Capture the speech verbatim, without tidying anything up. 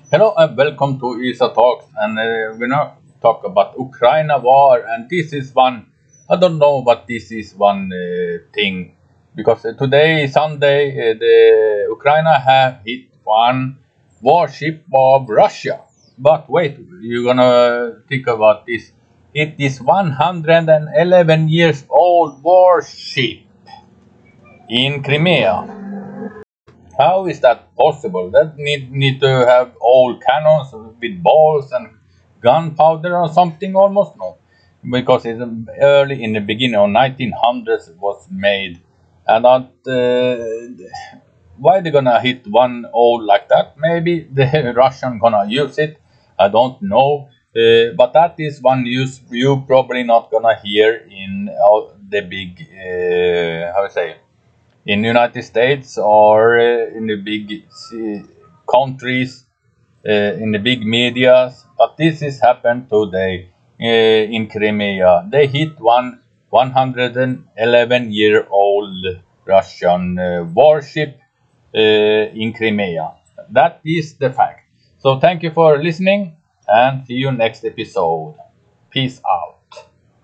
Hello and welcome to I S A Talks, and uh, we're now talk about Ukraine war. And this is one. I don't know, but this is one uh, thing because uh, today Sunday uh, the Ukraine have hit one warship of Russia. But wait, you're gonna think about this. It is one hundred eleven years old warship in Crimea. How is that possible? That need need to have old cannons with balls and gunpowder or something almost no, because it's early in the beginning of nineteen hundreds it was made, and not uh, why they gonna hit one old like that? Maybe the Russian gonna use it. I don't know, uh, but that is one use you probably not gonna hear in uh, the big uh, how to say in United States or uh, in the big uh, countries, uh, in the big medias. But this has happened today uh, in Crimea. They hit one one hundred eleven year old Russian uh, warship uh, in Crimea. That is the fact. So thank you for listening and see you next episode. Peace out.